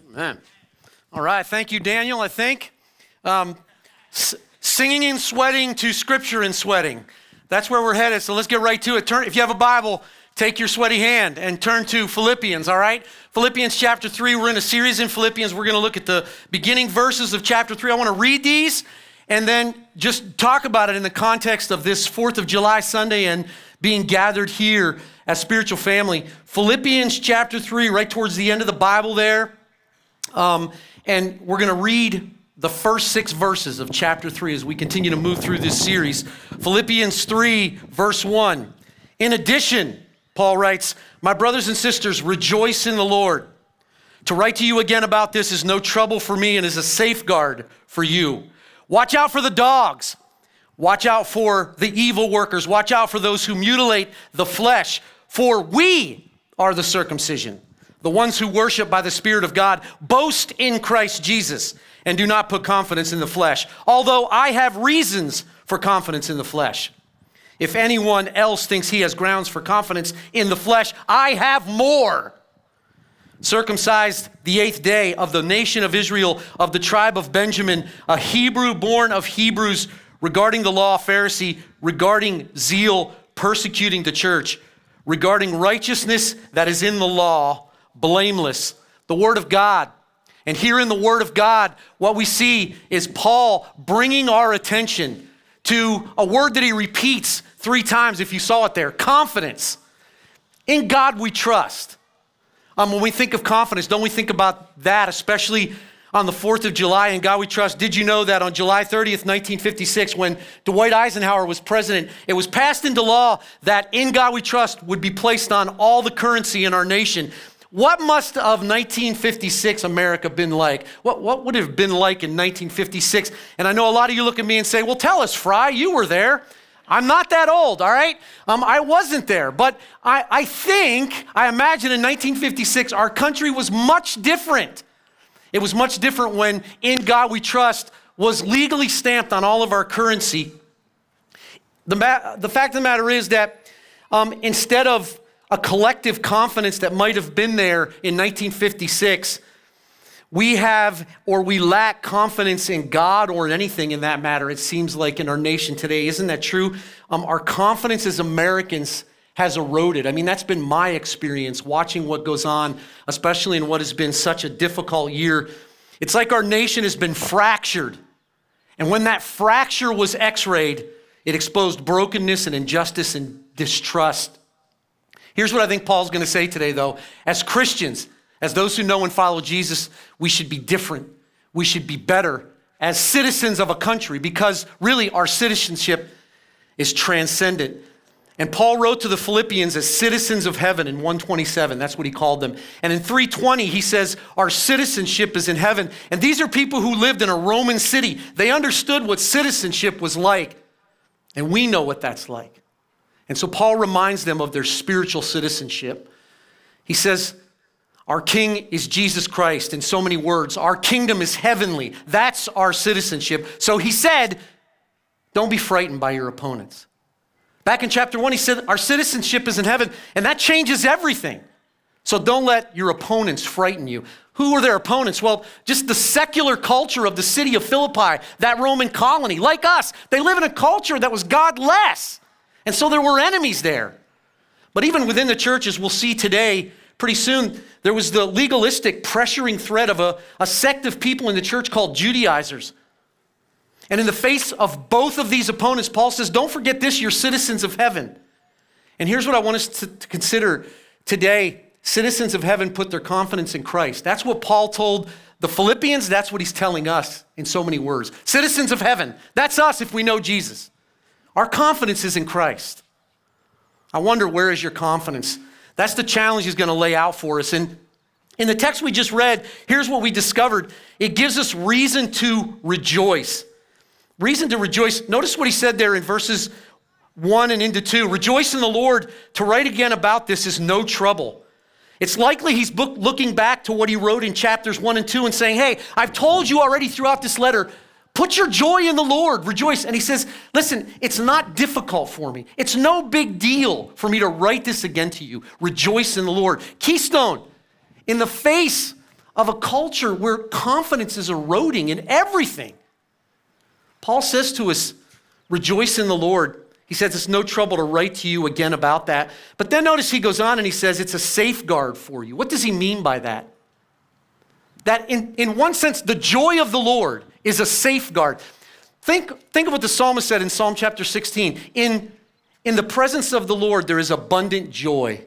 Amen. All right, thank you, Daniel, I think. Singing and sweating to scripture and sweating. That's where we're headed, so let's get right to it. If you have a Bible, take your sweaty hand and turn to Philippians, all right? Philippians chapter 3, we're in a series in Philippians. We're going to look at the beginning verses of chapter 3. I want to read these and then just talk about it in the context of this 4th of July Sunday and being gathered here as spiritual family. Philippians chapter 3, right towards the end of the Bible there. And we're going to read the first 6 verses of chapter 3 as we continue to move through this series. Philippians 3, verse 1. In addition, Paul writes, "My brothers and sisters, rejoice in the Lord. To write to you again about this is no trouble for me and is a safeguard for you. Watch out for the dogs. Watch out for the evil workers. Watch out for those who mutilate the flesh. For we are the circumcision, the ones who worship by the Spirit of God. Boast in Christ Jesus and do not put confidence in the flesh, although I have reasons for confidence in the flesh. If anyone else thinks he has grounds for confidence in the flesh, I have more. Circumcised the 8th day, of the nation of Israel, of the tribe of Benjamin, a Hebrew born of Hebrews, regarding the law, Pharisee, regarding zeal, persecuting the church, regarding righteousness that is in the law, blameless." The Word of God. And here in the Word of God, what we see is Paul bringing our attention to a word that he repeats 3 times, if you saw it there: confidence. In God we trust. When we think of confidence, don't we think about that, especially on the 4th of July, in God we trust? Did you know that on July 30th, 1956, when Dwight Eisenhower was president, it was passed into law that in God we trust would be placed on all the currency in our nation? What must of 1956 America been like? What would it have been like in 1956? And I know a lot of you look at me and say, well, tell us, Fry, you were there. I'm not that old, all right? I wasn't there, but I imagine in 1956, our country was much different. It was much different when In God We Trust was legally stamped on all of our currency. The fact of the matter is that instead of a collective confidence that might have been there in 1956, we lack confidence in God or in anything in that matter, it seems like, in our nation today. Isn't that true? Our confidence as Americans has eroded. I mean, that's been my experience watching what goes on, especially in what has been such a difficult year. It's like our nation has been fractured. And when that fracture was x-rayed, it exposed brokenness and injustice and distrust. Here's what I think Paul's going to say today, though. As Christians, as those who know and follow Jesus, we should be different. We should be better as citizens of a country, because really our citizenship is transcendent. And Paul wrote to the Philippians as citizens of heaven in 1:27. That's what he called them. And in 3:20, he says, our citizenship is in heaven. And these are people who lived in a Roman city. They understood what citizenship was like. And we know what that's like. And so Paul reminds them of their spiritual citizenship. He says, our King is Jesus Christ, in so many words. Our kingdom is heavenly. That's our citizenship. So he said, don't be frightened by your opponents. Back in chapter 1, he said, our citizenship is in heaven, and that changes everything. So don't let your opponents frighten you. Who were their opponents? Well, just the secular culture of the city of Philippi, that Roman colony. Like us, they live in a culture that was godless. And so there were enemies there. But even within the churches, we'll see today, pretty soon, there was the legalistic, pressuring threat of a sect of people in the church called Judaizers. And in the face of both of these opponents, Paul says, don't forget this, you're citizens of heaven. And here's what I want us to consider today. Citizens of heaven put their confidence in Christ. That's what Paul told the Philippians. That's what he's telling us in so many words. Citizens of heaven, that's us if we know Jesus. Our confidence is in Christ. I wonder, where is your confidence? That's the challenge he's going to lay out for us. And in the text we just read, here's what we discovered. It gives us reason to rejoice. Reason to rejoice. Notice what he said there in verses 1 and into 2. Rejoice in the Lord. To write again about this is no trouble. It's likely he's looking back to what he wrote in chapters 1 and 2 and saying, hey, I've told you already throughout this letter, put your joy in the Lord, rejoice. And he says, listen, it's not difficult for me. It's no big deal for me to write this again to you. Rejoice in the Lord. Keystone, in the face of a culture where confidence is eroding in everything. Paul says to us, rejoice in the Lord. He says it's no trouble to write to you again about that. But then notice he goes on and he says it's a safeguard for you. What does he mean by that? That in one sense, the joy of the Lord is a safeguard. Think of what the psalmist said in Psalm chapter 16. In the presence of the Lord, there is abundant joy.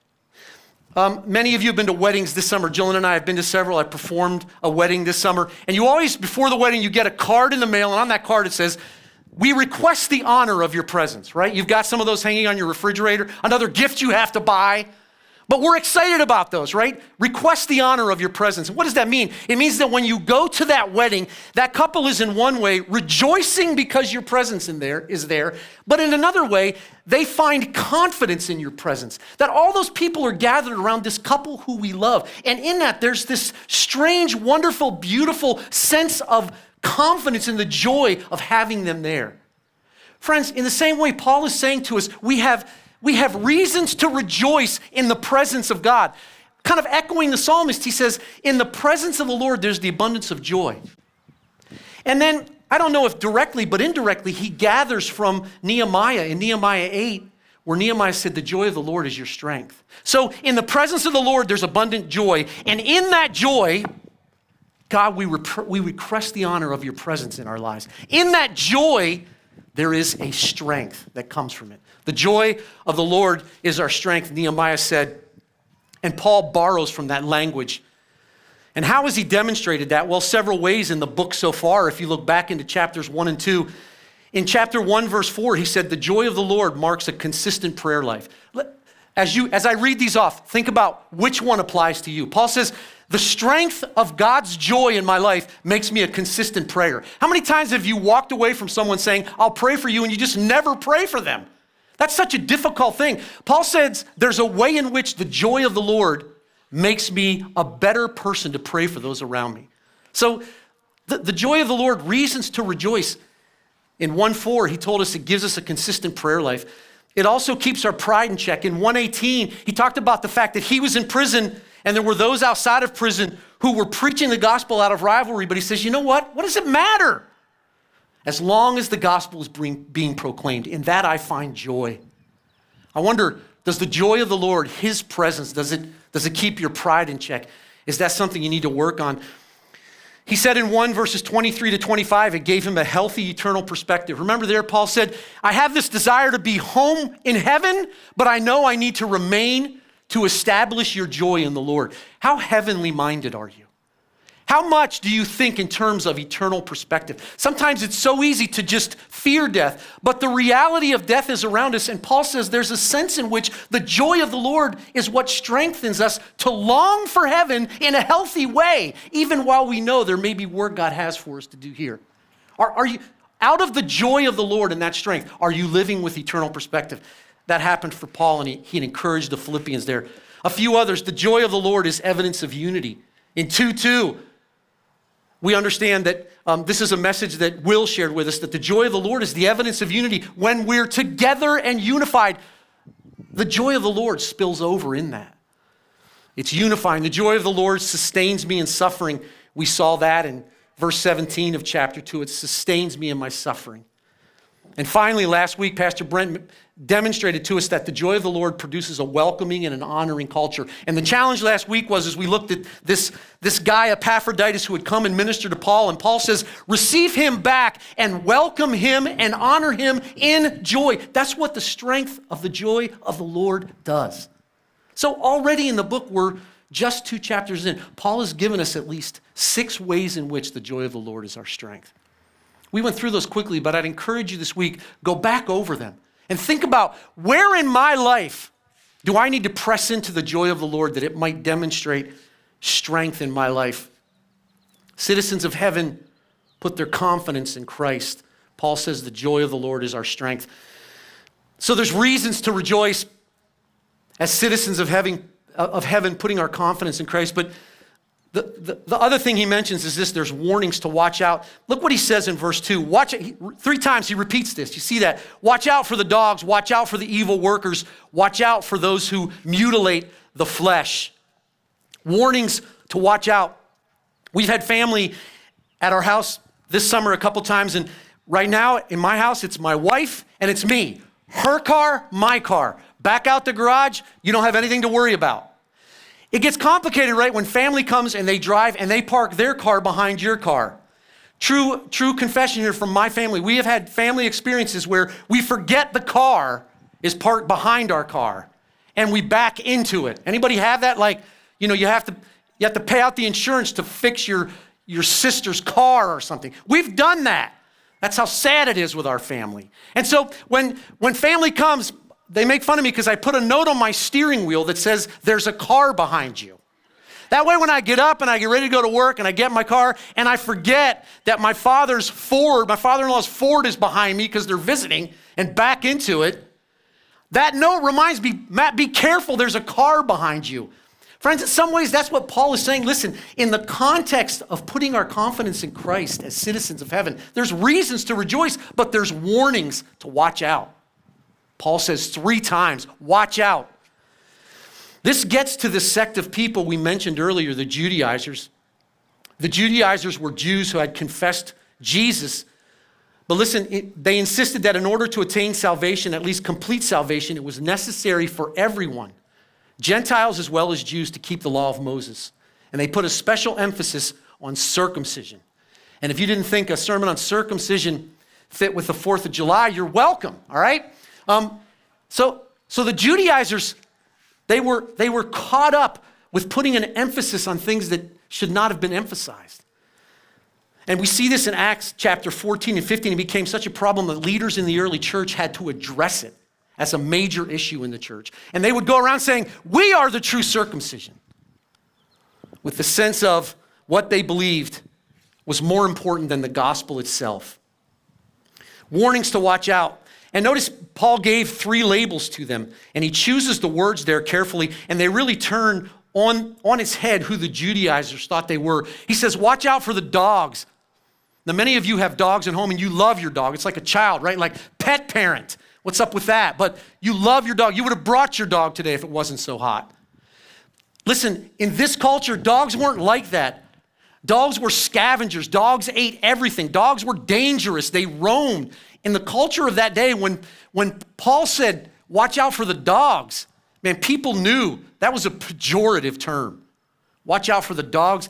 Many of you have been to weddings this summer. Jillian and I have been to several. I performed a wedding this summer. And you always, before the wedding, you get a card in the mail. And on that card, it says, we request the honor of your presence, right? You've got some of those hanging on your refrigerator. Another gift you have to buy. But we're excited about those, right? Request the honor of your presence. What does that mean? It means that when you go to that wedding, that couple is in one way rejoicing because your presence is there, but in another way, they find confidence in your presence. That all those people are gathered around this couple who we love. And in that, there's this strange, wonderful, beautiful sense of confidence in the joy of having them there. Friends, in the same way, Paul is saying to us, we have reasons to rejoice in the presence of God. Kind of echoing the psalmist, he says, in the presence of the Lord, there's the abundance of joy. And then, I don't know if directly, but indirectly, he gathers from Nehemiah in Nehemiah 8, where Nehemiah said, the joy of the Lord is your strength. So in the presence of the Lord, there's abundant joy. And in that joy, God, we request the honor of your presence in our lives. In that joy, there is a strength that comes from it. The joy of the Lord is our strength, Nehemiah said. And Paul borrows from that language. And how has he demonstrated that? Well, several ways in the book so far. If you look back into chapters 1 and 2. In chapter 1, verse 4, he said, the joy of the Lord marks a consistent prayer life. As I read these off, think about which one applies to you. Paul says, the strength of God's joy in my life makes me a consistent prayer. How many times have you walked away from someone saying, I'll pray for you, and you just never pray for them? That's such a difficult thing. Paul says there's a way in which the joy of the Lord makes me a better person to pray for those around me. So the joy of the Lord, reasons to rejoice. In 1:4, he told us it gives us a consistent prayer life. It also keeps our pride in check. In 1:18, he talked about the fact that he was in prison and there were those outside of prison who were preaching the gospel out of rivalry. But he says, you know what? What does it matter? As long as the gospel is being proclaimed, in that I find joy. I wonder, does the joy of the Lord, his presence, does it keep your pride in check? Is that something you need to work on? He said in 1 verses 23 to 25, it gave him a healthy eternal perspective. Remember there, Paul said, I have this desire to be home in heaven, but I know I need to remain to establish your joy in the Lord. How heavenly minded are you? How much do you think in terms of eternal perspective? Sometimes it's so easy to just fear death, but the reality of death is around us. And Paul says there's a sense in which the joy of the Lord is what strengthens us to long for heaven in a healthy way, even while we know there may be work God has for us to do here. Are you, out of the joy of the Lord and that strength, are you living with eternal perspective? That happened for Paul, and he encouraged the Philippians there. A few others, the joy of the Lord is evidence of unity. In 2:2, we understand that this is a message that Will shared with us, that the joy of the Lord is the evidence of unity. When we're together and unified, the joy of the Lord spills over in that. It's unifying. The joy of the Lord sustains me in suffering. We saw that in verse 17 of chapter 2. It sustains me in my suffering. And finally, last week, Pastor Brent demonstrated to us that the joy of the Lord produces a welcoming and an honoring culture. And the challenge last week was, as we looked at this guy, Epaphroditus, who had come and ministered to Paul, and Paul says, receive him back and welcome him and honor him in joy. That's what the strength of the joy of the Lord does. So already in the book, we're just 2 chapters in. Paul has given us at least 6 ways in which the joy of the Lord is our strength. We went through those quickly, but I'd encourage you this week, go back over them and think about, where in my life do I need to press into the joy of the Lord that it might demonstrate strength in my life? Citizens of heaven put their confidence in Christ. Paul says the joy of the Lord is our strength. So there's reasons to rejoice as citizens of heaven, putting our confidence in Christ. But the other thing he mentions is this: there's warnings to watch out. Look what he says in verse 2. 3 times he repeats this. You see that? Watch out for the dogs. Watch out for the evil workers. Watch out for those who mutilate the flesh. Warnings to watch out. We've had family at our house this summer a couple times, and right now in my house, it's my wife and it's me. Her car, my car. Back out the garage, you don't have anything to worry about. It gets complicated, right? When family comes and they drive and they park their car behind your car. True confession here from my family. We have had family experiences where we forget the car is parked behind our car and we back into it. Anybody have that? Like, you have to pay out the insurance to fix your sister's car or something. We've done that. That's how sad it is with our family. And so when family comes, they make fun of me because I put a note on my steering wheel that says, there's a car behind you. That way when I get up and I get ready to go to work and I get in my car and I forget that my father-in-law's Ford is behind me because they're visiting and back into it, that note reminds me, Matt, be careful, there's a car behind you. Friends, in some ways, that's what Paul is saying. Listen, in the context of putting our confidence in Christ as citizens of heaven, there's reasons to rejoice, but there's warnings to watch out. Paul says 3 times, watch out. This gets to the sect of people we mentioned earlier, the Judaizers. The Judaizers were Jews who had confessed Jesus. But listen, they insisted that in order to attain salvation, at least complete salvation, it was necessary for everyone, Gentiles as well as Jews, to keep the law of Moses. And they put a special emphasis on circumcision. And if you didn't think a sermon on circumcision fit with the 4th of July, you're welcome, all right? So the Judaizers, they were caught up with putting an emphasis on things that should not have been emphasized. And we see this in Acts chapter 14 and 15. It became such a problem that leaders in the early church had to address it as a major issue in the church. And they would go around saying, we are the true circumcision, with the sense of what they believed was more important than the gospel itself. Warnings to watch out. And notice Paul gave 3 labels to them, and he chooses the words there carefully, and they really turn on its head who the Judaizers thought they were. He says, watch out for the dogs. Now, many of you have dogs at home, and you love your dog. It's like a child, right? Like pet parent. What's up with that? But you love your dog. You would have brought your dog today if it wasn't so hot. Listen, in this culture, dogs weren't like that. Dogs were scavengers. Dogs ate everything. Dogs were dangerous. They roamed. In the culture of that day, when Paul said, watch out for the dogs, man, people knew that was a pejorative term. Watch out for the dogs.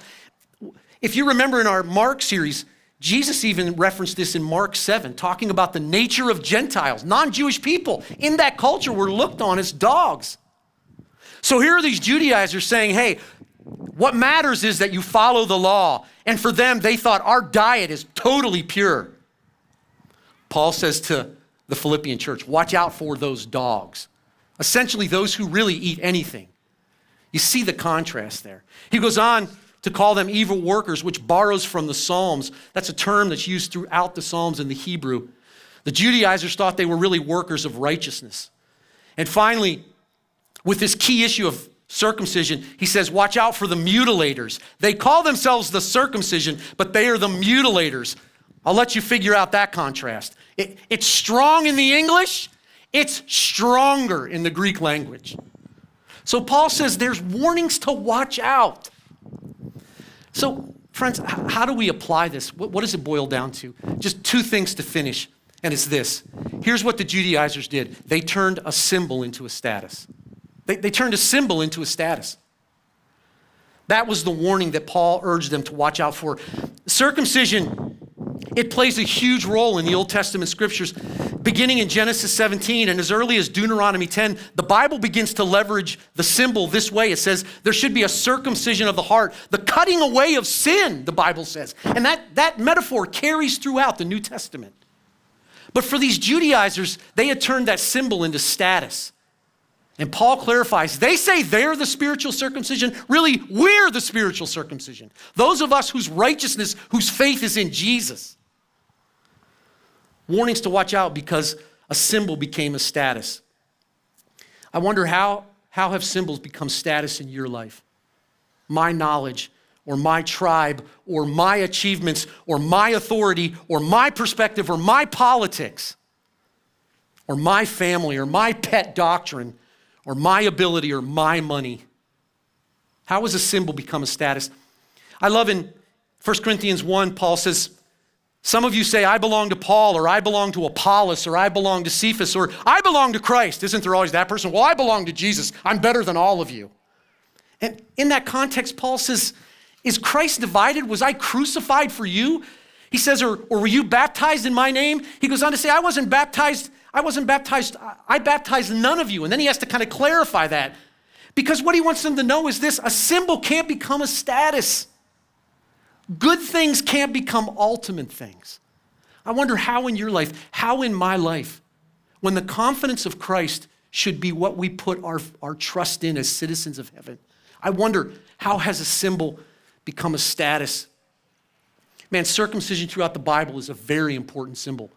If you remember in our Mark series, Jesus even referenced this in Mark 7, talking about the nature of Gentiles. Non-Jewish people in that culture were looked on as dogs. So here are these Judaizers saying, hey, what matters is that you follow the law. And for them, they thought our diet is totally pure. Paul says to the Philippian church, watch out for those dogs. Essentially, those who really eat anything. You see the contrast there. He goes on to call them evil workers, which borrows from the Psalms. That's a term that's used throughout the Psalms in the Hebrew. The Judaizers thought they were really workers of righteousness. And finally, with this key issue of circumcision, he says, watch out for the mutilators. They call themselves the circumcision, but they are the mutilators. I'll let you figure out that contrast. It's strong in the English. It's stronger in the Greek language. So Paul says there's warnings to watch out. So friends, how do we apply this? What does it boil down to? Just 2 things to finish, and it's this. Here's what the Judaizers did. They turned a symbol into a status. They turned a symbol into a status. That was the warning that Paul urged them to watch out for. Circumcision, it plays a huge role in the Old Testament scriptures. Beginning in Genesis 17 and as early as Deuteronomy 10, the Bible begins to leverage the symbol this way. It says there should be a circumcision of the heart, the cutting away of sin, the Bible says. And that metaphor carries throughout the New Testament. But for these Judaizers, they had turned that symbol into status. And Paul clarifies, they say they're the spiritual circumcision. Really, we're the spiritual circumcision. Those of us whose righteousness, whose faith is in Jesus. Warnings to watch out because a symbol became a status. I wonder how have symbols become status in your life? My knowledge, or my tribe, or my achievements, or my authority, or my perspective, or my politics, or my family, or my pet doctrine, or my ability, or my money. How has a symbol become a status? I love in 1 Corinthians 1, Paul says, some of you say, I belong to Paul, or I belong to Apollos, or I belong to Cephas, or I belong to Christ. Isn't there always that person? Well, I belong to Jesus. I'm better than all of you. And in that context, Paul says, is Christ divided? Was I crucified for you? He says, or were you baptized in my name? He goes on to say, I wasn't baptized. I baptized none of you. And then he has to kind of clarify that. Because what he wants them to know is this: a symbol can't become a status. Good things can't become ultimate things. I wonder how in your life, how in my life, when the confidence of Christ should be what we put our trust in as citizens of heaven, I wonder how has a symbol become a status? Man, circumcision throughout the Bible is a very important symbol.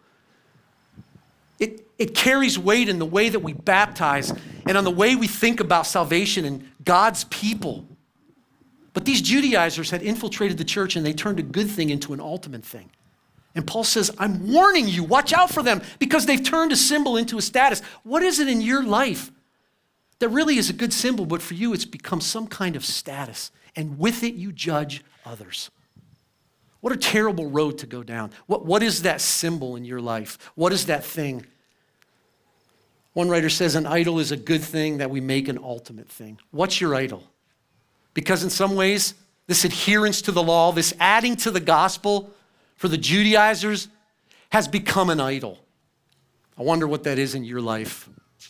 It carries weight in the way that we baptize and on the way we think about salvation and God's people. But these Judaizers had infiltrated the church and they turned a good thing into an ultimate thing. And Paul says, I'm warning you, watch out for them because they've turned a symbol into a status. What is it in your life that really is a good symbol, but for you it's become some kind of status, and with it you judge others? What a terrible road to go down. What is that symbol in your life? What is that thing? One writer says an idol is a good thing that we make an ultimate thing. What's your idol? Because in some ways, this adherence to the law, this adding to the gospel for the Judaizers has become an idol. I wonder what that is in your life.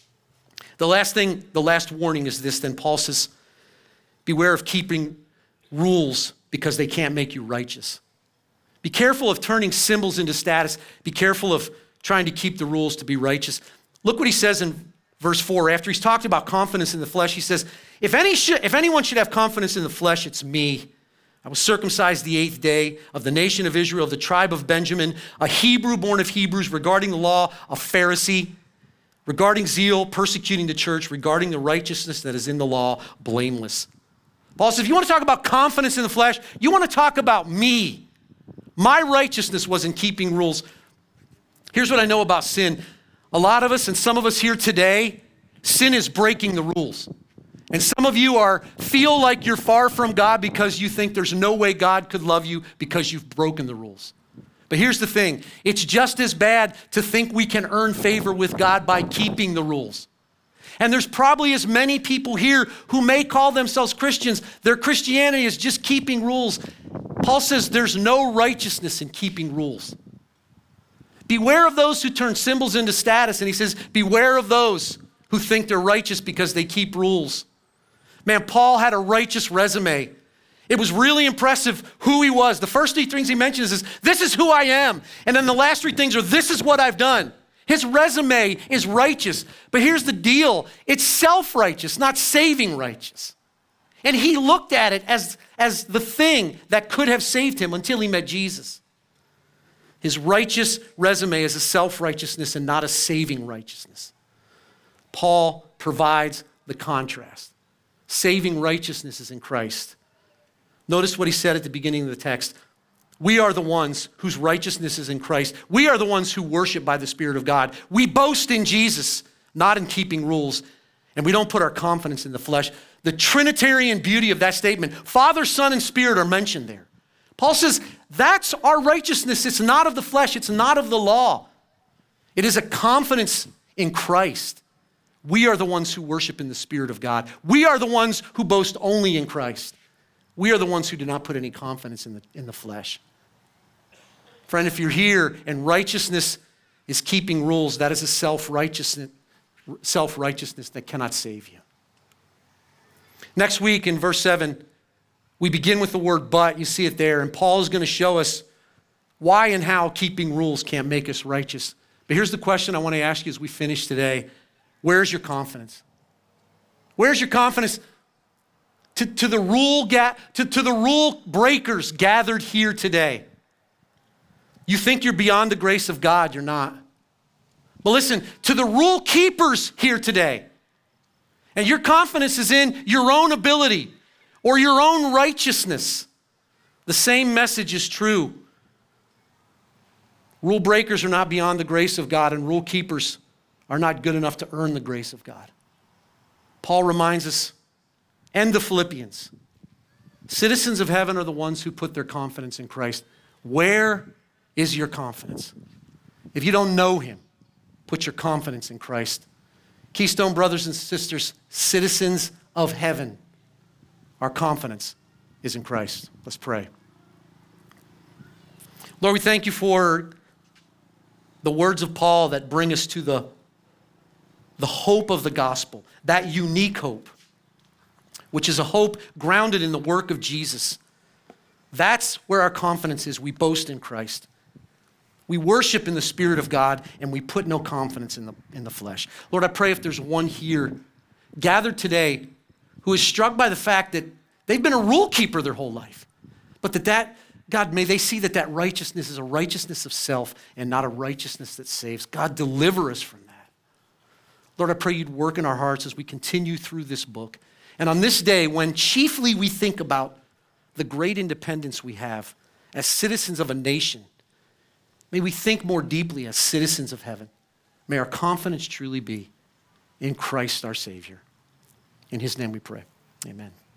The last warning is this, then Paul says, beware of keeping rules because they can't make you righteous. Be careful of turning symbols into status. Be careful of trying to keep the rules to be righteous. Look what he says in verse 4. After he's talked about confidence in the flesh, he says, if anyone should have confidence in the flesh, it's me. I was circumcised the 8th day, of the nation of Israel, of the tribe of Benjamin, a Hebrew born of Hebrews, regarding the law, a Pharisee, regarding zeal, persecuting the church, regarding the righteousness that is in the law, blameless. Paul says, if you want to talk about confidence in the flesh, you want to talk about me. My righteousness was in keeping rules. Here's what I know about sin. A lot of us, and some of us here today, sin is breaking the rules. And some of you feel like you're far from God because you think there's no way God could love you because you've broken the rules. But here's the thing. It's just as bad to think we can earn favor with God by keeping the rules. And there's probably as many people here who may call themselves Christians. Their Christianity is just keeping rules. Paul says there's no righteousness in keeping rules. Beware of those who turn symbols into status. And he says, beware of those who think they're righteous because they keep rules. Man, Paul had a righteous resume. It was really impressive who he was. The first 3 things he mentions is, this is who I am. And then the last 3 things are, this is what I've done. His resume is righteous. But here's the deal. It's self-righteous, not saving righteous. And he looked at it as the thing that could have saved him until he met Jesus. His righteous resume is a self-righteousness and not a saving righteousness. Paul provides the contrast. Saving righteousness is in Christ. Notice what he said at the beginning of the text. We are the ones whose righteousness is in Christ. We are the ones who worship by the Spirit of God. We boast in Jesus, not in keeping rules. And we don't put our confidence in the flesh. The Trinitarian beauty of that statement, Father, Son, and Spirit are mentioned there. Paul says, that's our righteousness. It's not of the flesh. It's not of the law. It is a confidence in Christ. We are the ones who worship in the Spirit of God. We are the ones who boast only in Christ. We are the ones who do not put any confidence in the flesh. Friend, if you're here and righteousness is keeping rules, that is a self-righteousness that cannot save you. Next week in verse 7, we begin with the word but. You see it there. And Paul is going to show us why and how keeping rules can't make us righteous. But here's the question I want to ask you as we finish today. Where's your confidence? Where's your confidence to the rule breakers gathered here today? You think you're beyond the grace of God. You're not. But listen, to the rule keepers here today, and your confidence is in your own ability or your own righteousness, the same message is true. Rule breakers are not beyond the grace of God, and rule keepers are not good enough to earn the grace of God. Paul reminds us, and the Philippians, Citizens of heaven are the ones who put their confidence in Christ. Where is your confidence? If you don't know him, put your confidence in Christ. Keystone brothers and sisters, citizens of heaven, our confidence is in Christ. Let's pray. Lord, we thank you for the words of Paul that bring us to the hope of the gospel, that unique hope, which is a hope grounded in the work of Jesus. That's where our confidence is. We boast in Christ. We worship in the Spirit of God, and we put no confidence in the flesh. Lord, I pray if there's one here gathered today who is struck by the fact that they've been a rule keeper their whole life, but God, may they see that righteousness is a righteousness of self and not a righteousness that saves. God, deliver us from that. Lord, I pray you'd work in our hearts as we continue through this book. And on this day, when chiefly we think about the great independence we have as citizens of a nation, may we think more deeply as citizens of heaven. May our confidence truly be in Christ our Savior. In his name we pray. Amen.